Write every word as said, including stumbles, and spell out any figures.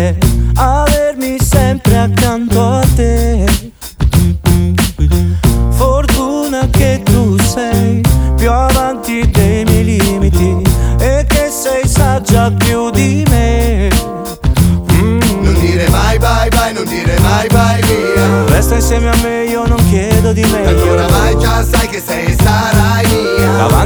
è avermi sempre accanto a te. Fortuna che tu sei più avanti dei miei limiti e che sei saggia più di me. mm. Non dire mai bye bye, non dire mai bye via. Resta insieme a me, io non chiedo di meglio. Tanto oramai già sai che sei e sarai mia. Davanti